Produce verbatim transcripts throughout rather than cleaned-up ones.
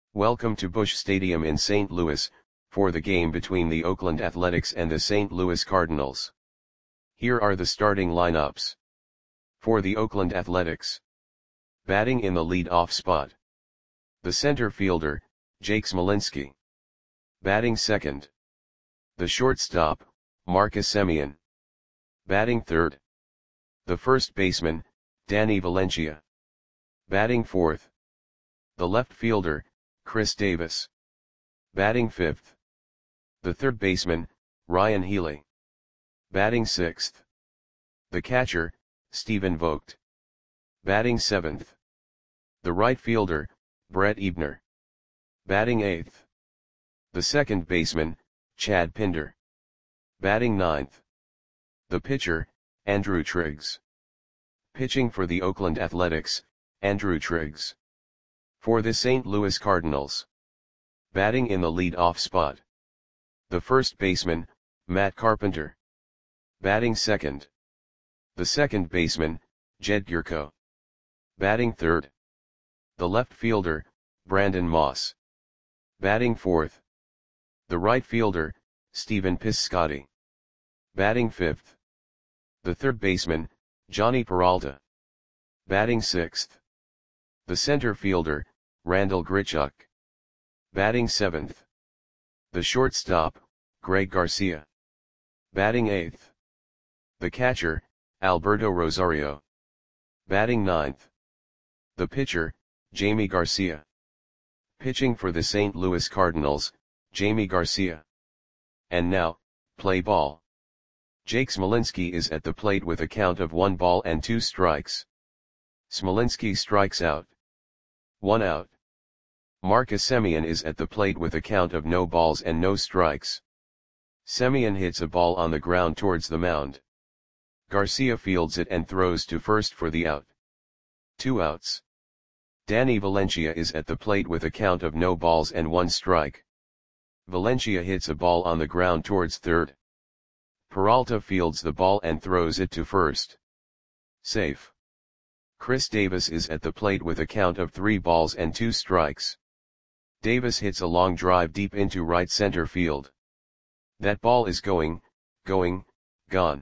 Welcome to Busch Stadium in Saint Louis, for the game between the Oakland Athletics and the Saint Louis Cardinals. Here are the starting lineups. For the Oakland Athletics. Batting in the lead-off spot. The center fielder, Jake Smolinski. Batting second. The shortstop, Marcus Semien. Batting third. The first baseman, Danny Valencia. Batting fourth. The left fielder, Chris Davis. Batting fifth. The third baseman, Ryan Healy. Batting sixth. The catcher, Stephen Vogt. Batting seventh. The right fielder, Brett Eibner. Batting eighth. The second baseman, Chad Pinder. Batting ninth. The pitcher, Andrew Triggs. Pitching for the Oakland Athletics, Andrew Triggs. For the Saint Louis Cardinals. Batting in the lead-off spot. The first baseman, Matt Carpenter. Batting second. The second baseman, Jed Gyorko. Batting third. The left fielder, Brandon Moss. Batting fourth. The right fielder, Stephen Piscotty. Batting fifth. The third baseman, Johnny Peralta. Batting sixth. The center fielder, Randall Grichuk. Batting seventh. The shortstop, Greg Garcia. Batting eighth. The catcher, Alberto Rosario. Batting ninth. The pitcher, Jamie Garcia. Pitching for the Saint Louis Cardinals, Jamie Garcia. And now, play ball. Jake Smolinski is at the plate with a count of one ball and two strikes. Smolinski strikes out. One out. Marcus Semien is at the plate with a count of no balls and no strikes. Semien hits a ball on the ground towards the mound. Garcia fields it and throws to first for the out. Two outs. Danny Valencia is at the plate with a count of no balls and one strike. Valencia hits a ball on the ground towards third. Peralta fields the ball and throws it to first. Safe. Chris Davis is at the plate with a count of three balls and two strikes. Davis hits a long drive deep into right center field. That ball is going, going, gone.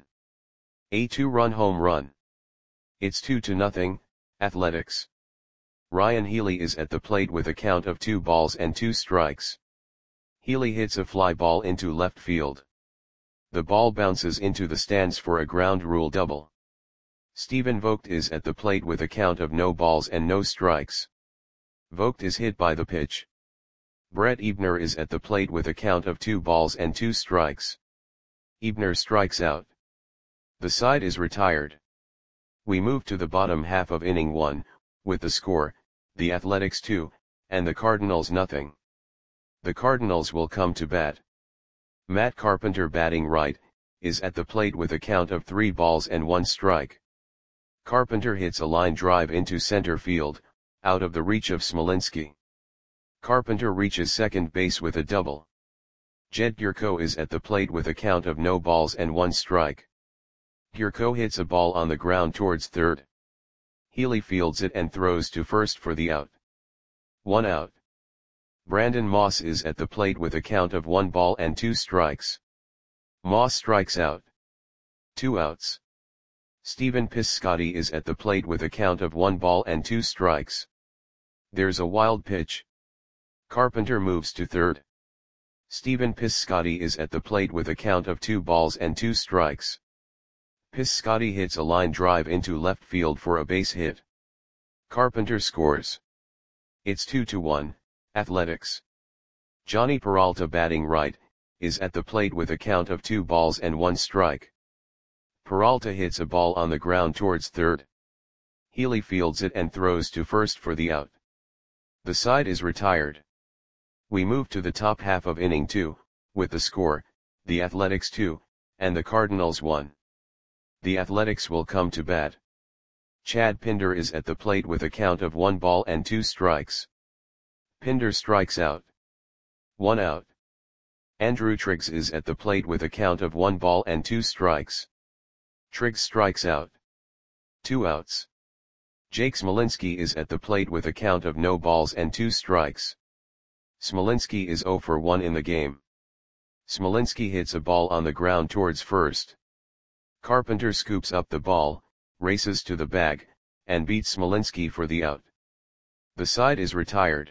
A two-run home run. It's two to nothing, Athletics. Ryan Healy is at the plate with a count of two balls and two strikes. Healy hits a fly ball into left field. The ball bounces into the stands for a ground rule double. Stephen Vogt is at the plate with a count of no balls and no strikes. Vogt is hit by the pitch. Brett Eibner is at the plate with a count of two balls and two strikes. Eibner strikes out. The side is retired. We move to the bottom half of inning one, with the score, the Athletics two, and the Cardinals nothing. The Cardinals will come to bat. Matt Carpenter batting right, is at the plate with a count of three balls and one strike. Carpenter hits a line drive into center field, out of the reach of Smolinski. Carpenter reaches second base with a double. Jed Gyorko is at the plate with a count of no balls and one strike. Gyorko hits a ball on the ground towards third. Healy fields it and throws to first for the out. One out. Brandon Moss is at the plate with a count of one ball and two strikes. Moss strikes out. Two outs. Stephen Piscotty is at the plate with a count of one ball and two strikes. There's a wild pitch. Carpenter moves to third. Stephen Piscotty is at the plate with a count of two balls and two strikes. Piscotty hits a line drive into left field for a base hit. Carpenter scores. It's two to one, Athletics. Johnny Peralta batting right, is at the plate with a count of two balls and one strike. Peralta hits a ball on the ground towards third. Healy fields it and throws to first for the out. The side is retired. We move to the top half of inning two, with the score, the Athletics two, and the Cardinals one. The Athletics will come to bat. Chad Pinder is at the plate with a count of one ball and two strikes. Pinder strikes out. One out. Andrew Triggs is at the plate with a count of one ball and two strikes. Triggs strikes out. Two outs. Jake Smolinski is at the plate with a count of no balls and two strikes. Smolinski is zero for one in the game. Smolinski hits a ball on the ground towards first. Carpenter scoops up the ball, races to the bag, and beats Smolinski for the out. The side is retired.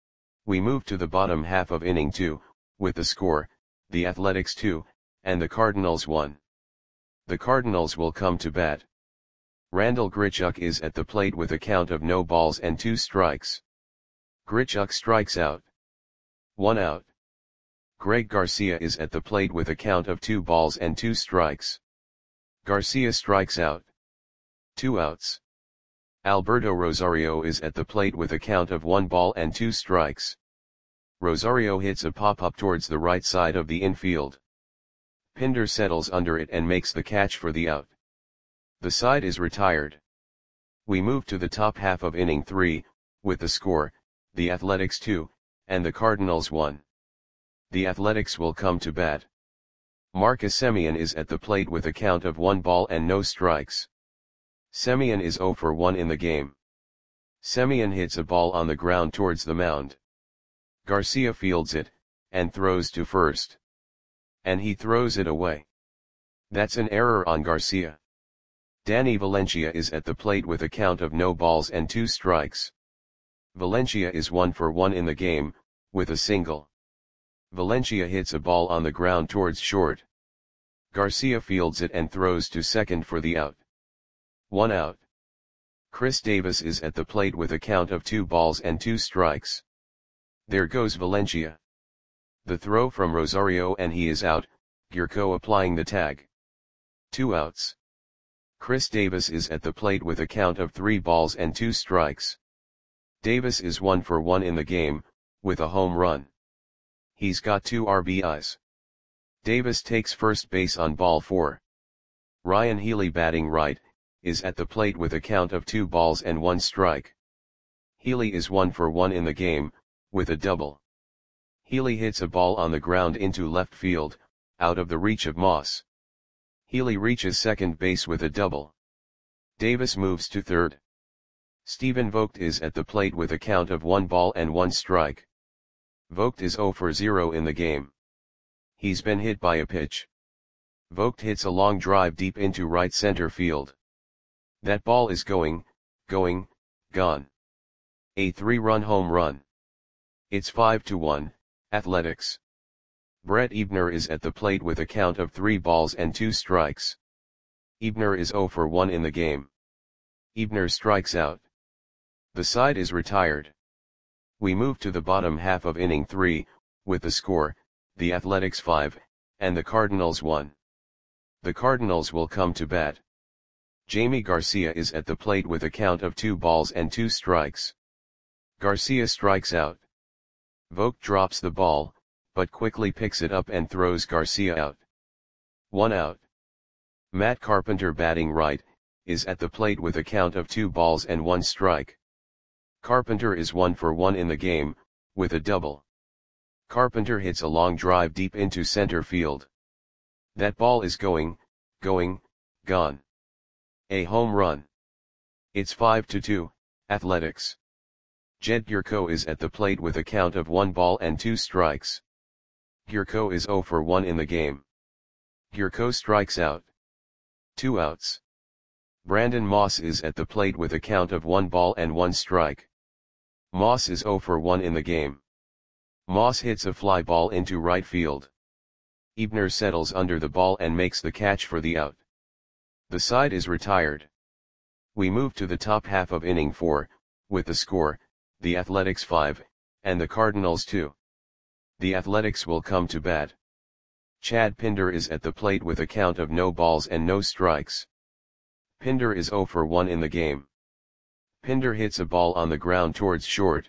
We move to the bottom half of inning two, with the score, the Athletics two, and the Cardinals one. The Cardinals will come to bat. Randal Grichuk is at the plate with a count of no balls and two strikes. Grichuk strikes out. One out. Greg Garcia is at the plate with a count of two balls and two strikes. Garcia strikes out. Two outs. Alberto Rosario is at the plate with a count of one ball and two strikes. Rosario hits a pop-up towards the right side of the infield. Pinder settles under it and makes the catch for the out. The side is retired. We move to the top half of inning three, with the score, the Athletics two, and the Cardinals one. The Athletics will come to bat. Marcus Semien is at the plate with a count of one ball and no strikes. Semien is zero for one in the game. Semien hits a ball on the ground towards the mound. Garcia fields it, and throws to first. And he throws it away. That's an error on Garcia. Danny Valencia is at the plate with a count of no balls and two strikes. Valencia is one for one in the game, with a single. Valencia hits a ball on the ground towards short. Garcia fields it and throws to second for the out. One out. Chris Davis is at the plate with a count of two balls and two strikes. There goes Valencia. The throw from Rosario and he is out, Gierko applying the tag. Two outs. Chris Davis is at the plate with a count of three balls and two strikes. Davis is one for one in the game, with a home run. He's got two R B Is. Davis takes first base on ball four. Ryan Healy batting right, is at the plate with a count of two balls and one strike. Healy is one for one in the game, with a double. Healy hits a ball on the ground into left field, out of the reach of Moss. Healy reaches second base with a double. Davis moves to third. Stephen Vogt is at the plate with a count of one ball and one strike. Vogt is zero for zero in the game. He's been hit by a pitch. Vogt hits a long drive deep into right center field. That ball is going, going, gone. A three-run home run. It's five to one, Athletics. Brett Ebner is at the plate with a count of three balls and two strikes. Ebner is zero for one in the game. Ebner strikes out. The side is retired. We move to the bottom half of inning three, with the score, the Athletics five, and the Cardinals one. The Cardinals will come to bat. Jamie Garcia is at the plate with a count of two balls and two strikes. Garcia strikes out. Vogt drops the ball, but quickly picks it up and throws Garcia out. One out. Matt Carpenter batting right, is at the plate with a count of two balls and one strike. Carpenter is one for one in the game, with a double. Carpenter hits a long drive deep into center field. That ball is going, going, gone. A home run. It's five to two, Athletics. Jed Gierko is at the plate with a count of one ball and two strikes. Gierko is zero for one in the game. Gierko strikes out. Two outs. Brandon Moss is at the plate with a count of one ball and one strike. Moss is zero for one in the game. Moss hits a fly ball into right field. Ebner settles under the ball and makes the catch for the out. The side is retired. We move to the top half of inning four, with the score, the Athletics five, and the Cardinals two. The Athletics will come to bat. Chad Pinder is at the plate with a count of no balls and no strikes. Pinder is zero for one in the game. Pinder hits a ball on the ground towards short.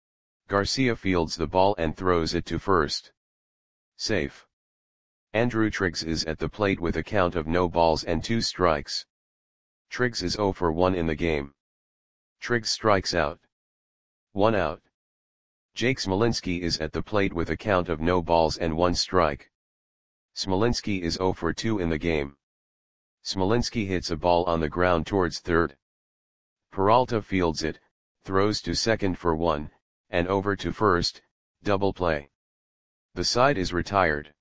Garcia fields the ball and throws it to first. Safe. Andrew Triggs is at the plate with a count of no balls and two strikes. Triggs is zero for one in the game. Triggs strikes out. One out. Jake Smolinski is at the plate with a count of no balls and one strike. Smolinski is zero for two in the game. Smolinski hits a ball on the ground towards third. Peralta fields it, throws to second for one, and over to first, double play. The side is retired.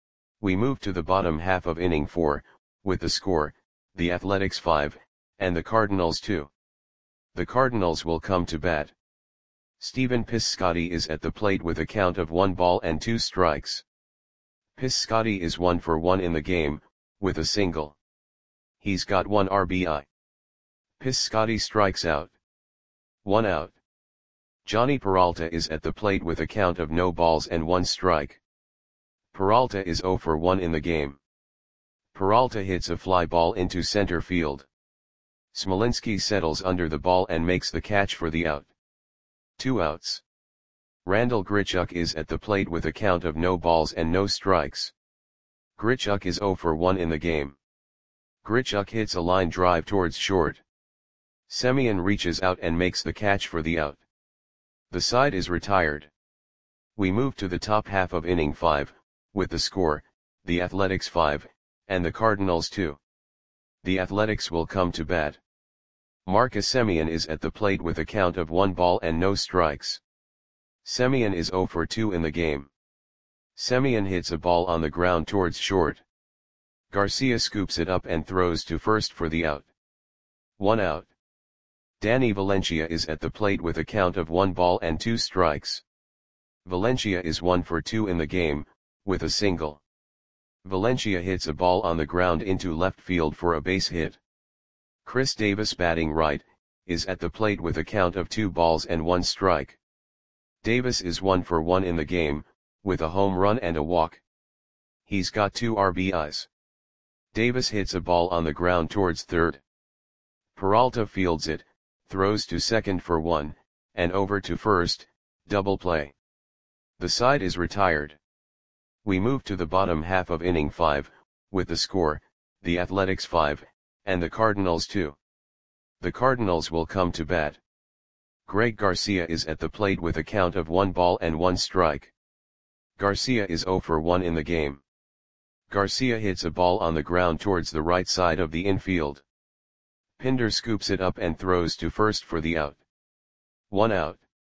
We move to the bottom half of inning four, with the score, the Athletics five, and the Cardinals two. The Cardinals will come to bat. Stephen Piscotty is at the plate with a count of one ball and two strikes. Piscotty is one for one in the game, with a single. He's got one R B I. Piscotty strikes out. One out. Johnny Peralta is at the plate with a count of no balls and one strike. Peralta is zero for one in the game. Peralta hits a fly ball into center field. Smolinski settles under the ball and makes the catch for the out. Two outs. Randal Grichuk is at the plate with a count of no balls and no strikes. Grichuk is zero for one in the game. Grichuk hits a line drive towards short. Semien reaches out and makes the catch for the out. The side is retired. We move to the top half of inning five, with the score, the Athletics five, and the Cardinals two. The Athletics will come to bat. Marcus Semien is at the plate with a count of one ball and no strikes. Semien is zero for two in the game. Semien hits a ball on the ground towards short. Garcia scoops it up and throws to first for the out. One out. Danny Valencia is at the plate with a count of one ball and two strikes. Valencia is one for two in the game, with a single. Valencia hits a ball on the ground into left field for a base hit. Chris Davis, batting right, is at the plate with a count of two balls and one strike. Davis is one for one in the game, with a home run and a walk. He's got two R B Is. Davis hits a ball on the ground towards third. Peralta fields it, throws to second for one, and over to first, double play. The side is retired. We move to the bottom half of inning five, with the score, the Athletics five, and the Cardinals two. The Cardinals will come to bat. Greg Garcia is at the plate with a count of one ball and one strike. Garcia is zero for one in the game. Garcia hits a ball on the ground towards the right side of the infield. Pinder scoops it up and throws to first for the out. One out.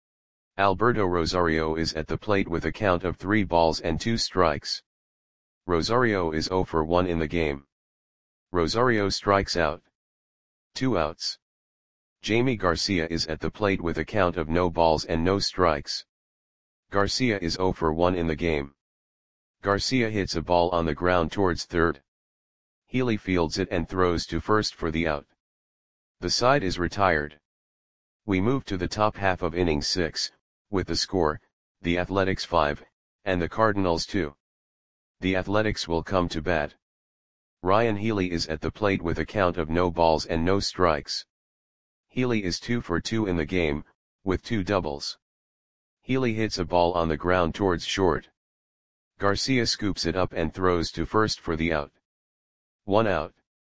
Alberto Rosario is at the plate with a count of three balls and two strikes. Rosario is zero for one in the game. Rosario strikes out. Two outs. Jamie Garcia is at the plate with a count of no balls and no strikes. Garcia is zero for one in the game. Garcia hits a ball on the ground towards third. Healy fields it and throws to first for the out. The side is retired. We move to the top half of inning six, with the score, the Athletics five, and the Cardinals two. The Athletics will come to bat. Ryan Healy is at the plate with a count of no balls and no strikes. Healy is two for two in the game, with two doubles. Healy hits a ball on the ground towards short. Garcia scoops it up and throws to first for the out. One out.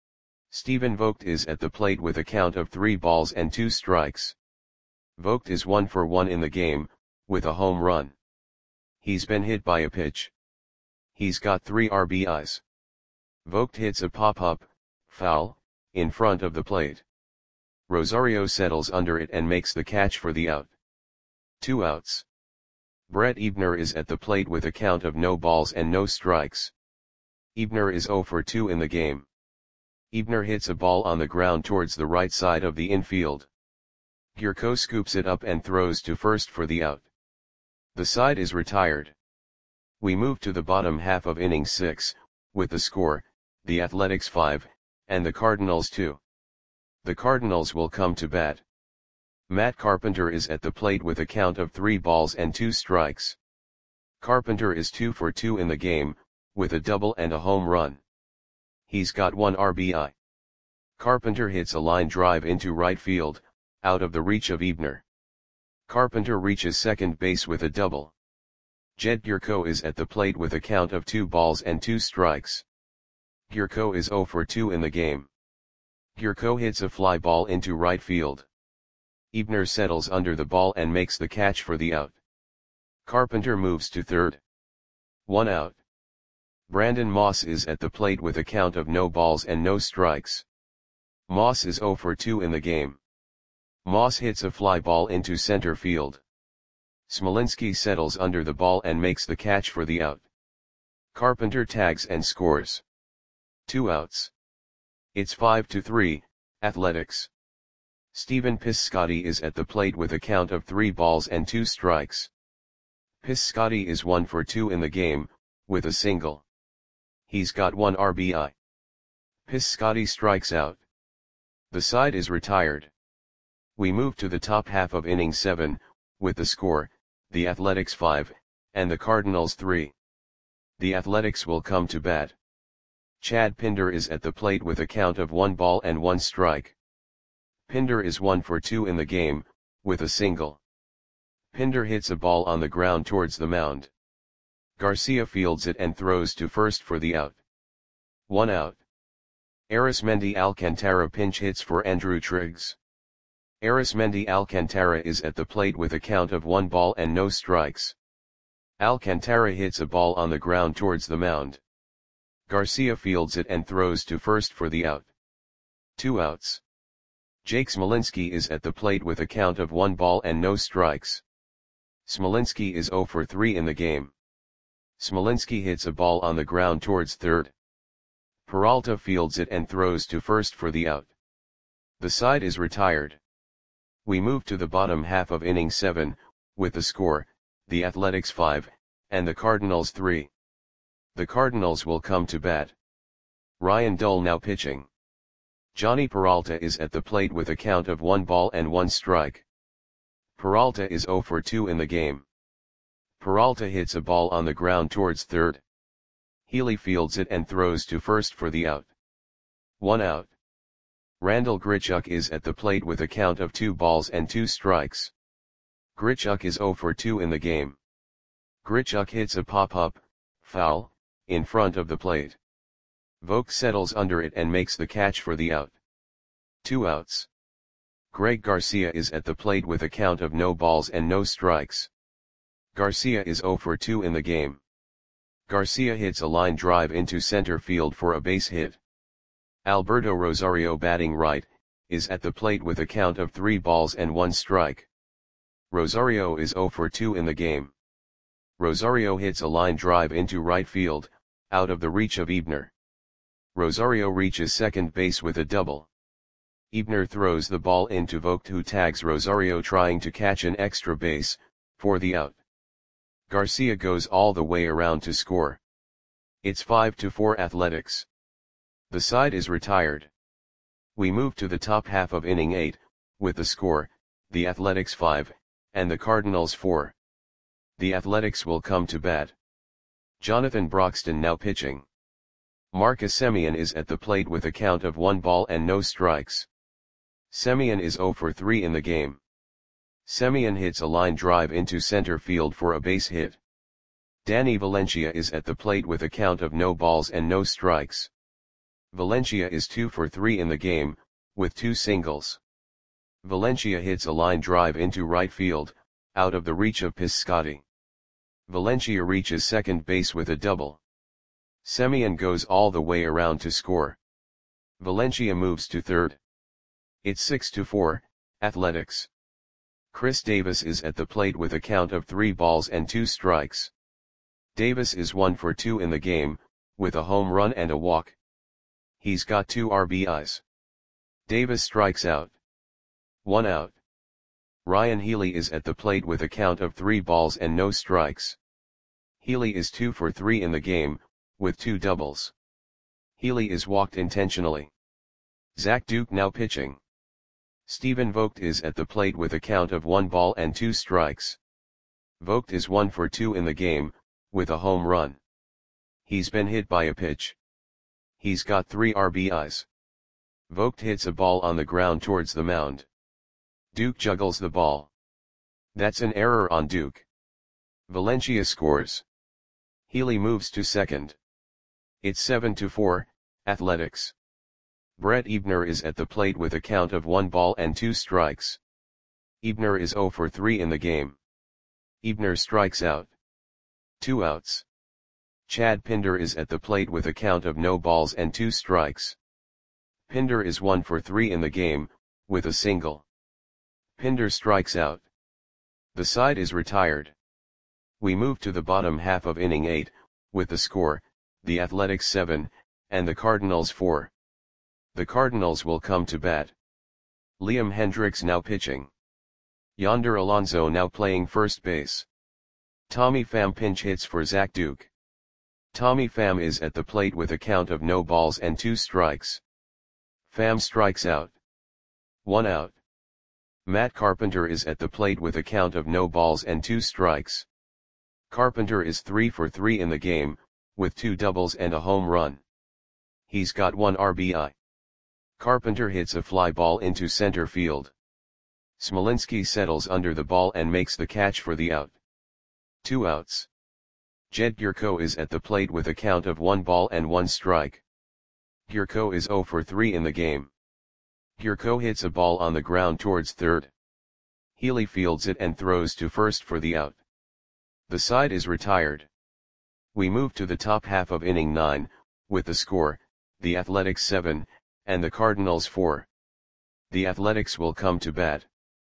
Stephen Vogt is at the plate with a count of three balls and two strikes. Vogt is one for one in the game, with a home run. He's been hit by a pitch. He's got three R B Is. Vogt hits a pop-up, foul, in front of the plate. Rosario settles under it and makes the catch for the out. Two outs. Brett Ebner is at the plate with a count of no balls and no strikes. Ebner is zero for two in the game. Ebner hits a ball on the ground towards the right side of the infield. Gierko scoops it up and throws to first for the out. The side is retired. We move to the bottom half of inning six, with the score, the Athletics five, and the Cardinals two. The Cardinals will come to bat. Matt Carpenter is at the plate with a count of three balls and two strikes. Carpenter is two for two in the game, with a double and a home run. He's got one R B I. Carpenter hits a line drive into right field, out of the reach of Ebner. Carpenter reaches second base with a double. Jed Gierko is at the plate with a count of two balls and two strikes. Gierko is zero for two in the game. Gierko hits a fly ball into right field. Ebner settles under the ball and makes the catch for the out. Carpenter moves to third. One out. Brandon Moss is at the plate with a count of no balls and no strikes. Moss is zero for two in the game. Moss hits a fly ball into center field. Smolinski settles under the ball and makes the catch for the out. Carpenter tags and scores. Two outs. It's five to three, Athletics. Stephen Piscotty is at the plate with a count of three balls and two strikes. Piscotty is one for two in the game, with a single. He's got one R B I. Piscotty strikes out. The side is retired. We move to the top half of inning seven, with the score, the Athletics five, and the Cardinals three. The Athletics will come to bat. Chad Pinder is at the plate with a count of one ball and one strike. Pinder is one for two in the game, with a single. Pinder hits a ball on the ground towards the mound. Garcia fields it and throws to first for the out. One out. Arismendi Alcantara pinch hits for Andrew Triggs. Arismendi Alcantara is at the plate with a count of one ball and no strikes. Alcantara hits a ball on the ground towards the mound. Garcia fields it and throws to first for the out. Two outs. Jake Smolinski is at the plate with a count of one ball and no strikes. Smolinski is zero for three in the game. Smolinski hits a ball on the ground towards third. Peralta fields it and throws to first for the out. The side is retired. We move to the bottom half of inning seven, with the score, the Athletics five, and the Cardinals three. The Cardinals will come to bat. Ryan Dull now pitching. Johnny Peralta is at the plate with a count of one ball and one strike. Peralta is zero for two in the game. Peralta hits a ball on the ground towards third. Healy fields it and throws to first for the out. One out. Randall Grichuk is at the plate with a count of two balls and two strikes. Grichuk is zero for two in the game. Grichuk hits a pop-up, foul, in front of the plate. Vogt settles under it and makes the catch for the out. Two outs. Greg Garcia is at the plate with a count of no balls and no strikes. Garcia is zero for two in the game. Garcia hits a line drive into center field for a base hit. Alberto Rosario, batting right, is at the plate with a count of three balls and one strike. Rosario is zero for two in the game. Rosario hits a line drive into right field, out of the reach of Ebner. Rosario reaches second base with a double. Ebner throws the ball into Vogt, who tags Rosario trying to catch an extra base, for the out. Garcia goes all the way around to score. It's five to four Athletics. The side is retired. We move to the top half of inning eight, with the score, the Athletics five, and the Cardinals four. The Athletics will come to bat. Jonathan Broxton now pitching. Marcus Semien is at the plate with a count of one ball and no strikes. Semien is zero for three in the game. Semien hits a line drive into center field for a base hit. Danny Valencia is at the plate with a count of no balls and no strikes. Valencia is two for three in the game, with two singles. Valencia hits a line drive into right field, out of the reach of Piscotty. Valencia reaches second base with a double. Semien goes all the way around to score. Valencia moves to third. It's six to four, Athletics. Chris Davis is at the plate with a count of three balls and two strikes. Davis is one for two in the game, with a home run and a walk. He's got two R B Is. Davis strikes out. One out. Ryan Healy is at the plate with a count of three balls and no strikes. Healy is two for three in the game, with two doubles. Healy is walked intentionally. Zach Duke now pitching. Stephen Vogt is at the plate with a count of one ball and two strikes. Vogt is one for two in the game, with a home run. He's been hit by a pitch. He's got three R B Is. Vogt hits a ball on the ground towards the mound. Duke juggles the ball. That's an error on Duke. Valencia scores. Healy moves to second. It's seven to four, Athletics. Brett Ebner is at the plate with a count of one ball and two strikes. Ebner is zero for three in the game. Ebner strikes out. Two outs. Chad Pinder is at the plate with a count of no balls and two strikes. Pinder is one for three in the game, with a single. Pinder strikes out. The side is retired. We move to the bottom half of inning eight, with the score, the Athletics seven, and the Cardinals four. The Cardinals will come to bat. Liam Hendriks now pitching. Yonder Alonso now playing first base. Tommy Pham pinch hits for Zach Duke. Tommy Pham is at the plate with a count of no balls and two strikes. Pham strikes out. One out. Matt Carpenter is at the plate with a count of no balls and two strikes. Carpenter is three for three in the game, with two doubles and a home run. He's got one R B I. Carpenter hits a fly ball into center field. Smolinski settles under the ball and makes the catch for the out. Two outs. Jed Gyorko is at the plate with a count of one ball and one strike. Gyorko is zero for three in the game. Gyorko hits a ball on the ground towards third. Healy fields it and throws to first for the out. The side is retired. We move to the top half of inning nine, with the score, the Athletics seven, and the Cardinals four. The Athletics will come to bat.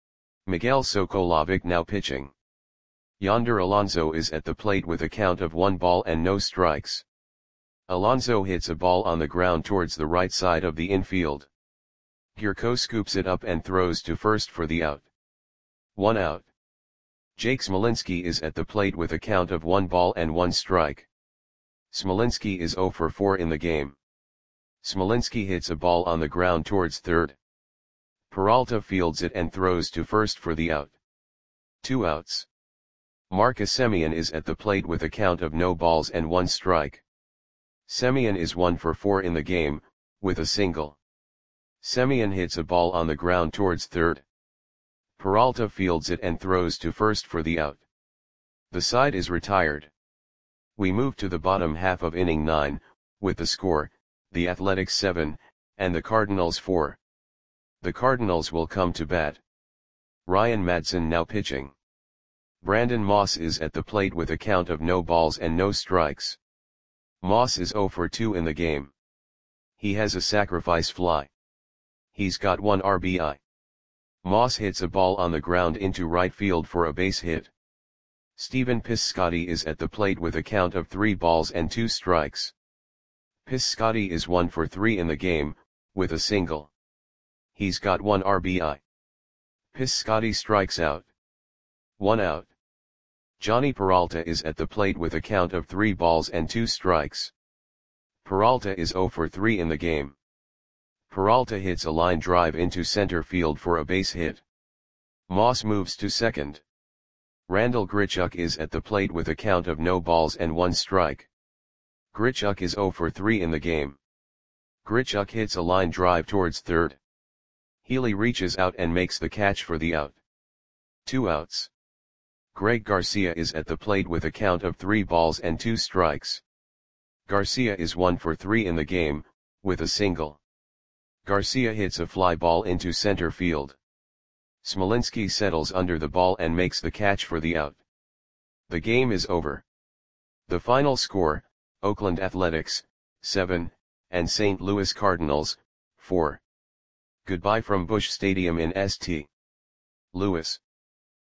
Miguel Sokolovic now pitching. Yonder Alonso is at the plate with a count of one ball and no strikes. Alonso hits a ball on the ground towards the right side of the infield. Gyorko scoops it up and throws to first for the out. One out. Jake Smolinski is at the plate with a count of one ball and one strike. Smolinski is zero for four in the game. Smolinski hits a ball on the ground towards third. Peralta fields it and throws to first for the out. Two outs. Marcus Semien is at the plate with a count of no balls and one strike. Semien is one for four in the game, with a single. Semien hits a ball on the ground towards third. Peralta fields it and throws to first for the out. The side is retired. We move to the bottom half of inning nine, with the score, the Athletics seven, and the Cardinals four. The Cardinals will come to bat. Ryan Madson now pitching. Brandon Moss is at the plate with a count of no balls and no strikes. Moss is zero for two in the game. He has a sacrifice fly. He's got one R B I. Moss hits a ball on the ground into right field for a base hit. Stephen Piscotty is at the plate with a count of three balls and two strikes. Piscotty is one for three in the game, with a single. He's got one R B I. Piscotty strikes out. One out. Johnny Peralta is at the plate with a count of three balls and two strikes. Peralta is zero for three in the game. Peralta hits a line drive into center field for a base hit. Moss moves to second. Randall Grichuk is at the plate with a count of no balls and one strike. Grichuk is zero for three in the game. Grichuk hits a line drive towards third. Healy reaches out and makes the catch for the out. Two outs. Greg Garcia is at the plate with a count of three balls and two strikes. Garcia is one for three in the game, with a single. Garcia hits a fly ball into center field. Smolinski settles under the ball and makes the catch for the out. The game is over. The final score, Oakland Athletics, seven, and Saint Louis Cardinals, four. Goodbye from Busch Stadium in Saint Louis.